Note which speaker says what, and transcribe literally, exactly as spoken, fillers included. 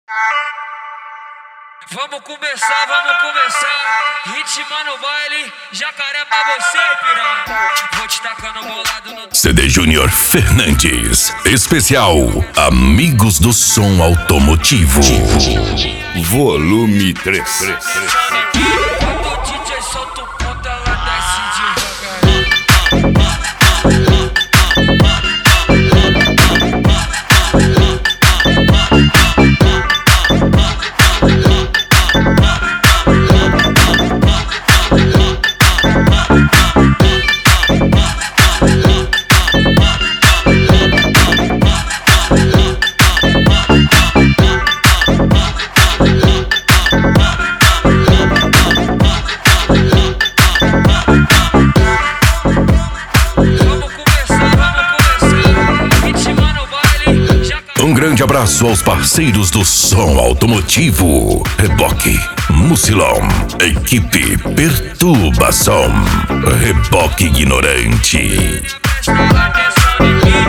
Speaker 1: Vamos começar, vamos começar. Ritmo no baile, jacaré pra você, piranha. Vou te tacando bolado no
Speaker 2: C D Júnior Fernandes, especial Amigos do Som Automotivo, volume três.
Speaker 1: Quando o D J solta o ponto, ela desce devagarinho.
Speaker 2: Um grande abraço aos parceiros do som automotivo: Reboque, Mucilon, equipe Perturbação, Reboque Ignorante.
Speaker 1: Presta atenção em mim.